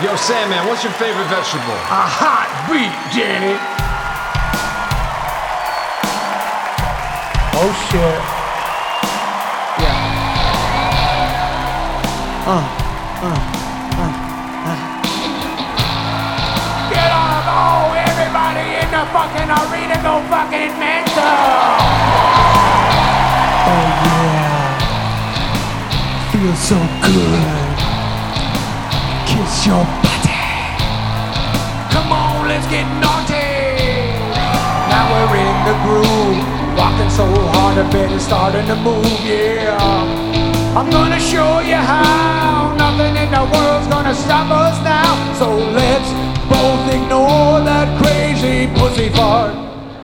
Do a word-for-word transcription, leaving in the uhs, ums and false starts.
Yo, Sandman, what's your favorite vegetable? A hot beat, Danny. Oh shit. Yeah. Uh, uh, uh, uh. Get on the go, everybody in the fucking arena, go fucking mental. Oh yeah. Feels so good. Kiss your body. Come on, let's get naughty. Now we're in the groove. Rocking so hard, I bet it's starting to move, yeah. I'm gonna show you how. Nothing in the world's gonna stop us now. So let's both ignore that crazy pussy fart.